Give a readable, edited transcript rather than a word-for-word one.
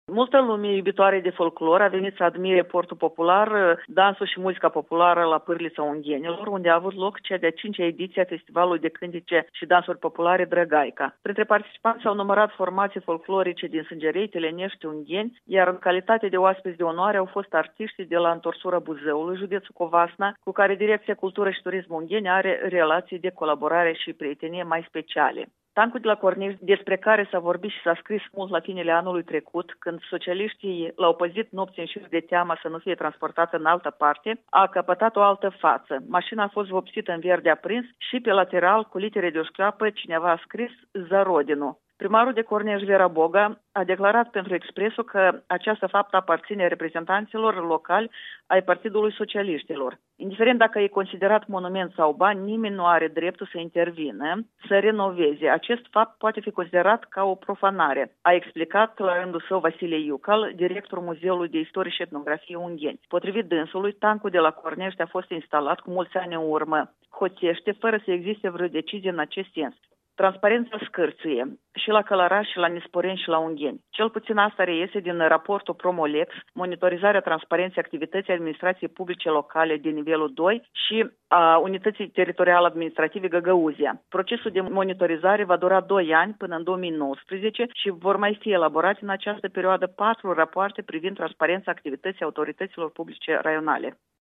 Multă lume iubitoare de folclor a venit să admire portul popular, dansul și muzica populară la Pârlița Unghenilor, unde a avut loc cea de-a 5-a ediție a Festivalului de Cântece și Dansuri Populare Drăgaica. Printre participanți s-au numărat formații folclorice din Sângerei, Telenești, Ungheni, iar în calitate de oaspeți de onoare au fost artiștii de la Întorsura Buzăului, județul Covasna, cu care Direcția Cultură și Turism Ungheni are relații de colaborare și prietenie mai speciale. Tancul de la Cornești, despre care s-a vorbit și s-a scris mult la finele anului trecut, când socialiștii l-au păzit nopți în șir de teamă să nu fie transportată în altă parte, a căpătat o altă față. Mașina a fost vopsită în verde aprins și pe lateral, cu litere de o șchioapă, cineva a scris Zarodinu. Primarul de Cornești, Vera Boga, a declarat pentru Expresul că această faptă aparține reprezentanților locali ai Partidului Socialiștilor. Indiferent dacă e considerat monument sau bani, nimeni nu are dreptul să intervină, să renoveze. Acest fapt poate fi considerat ca o profanare, a explicat la rândul său Vasile Iucal, directorul Muzeului de Istorie și Etnografie Ungheni. Potrivit dânsului, tancul de la Cornești a fost instalat cu mulți ani în urmă, hoțește, fără să existe vreo decizie în acest sens. Transparența scârțuie și la Călăraș, și la Nisporeni, și la Ungheni. Cel puțin asta reiese din raportul Promolex, monitorizarea transparenței activității administrației publice locale de nivelul 2 și a Unității Teritoriale Administrative Găgăuzia. Procesul de monitorizare va dura 2 ani până în 2019 și vor mai fi elaborate în această perioadă 4 rapoarte privind transparența activității autorităților publice raionale.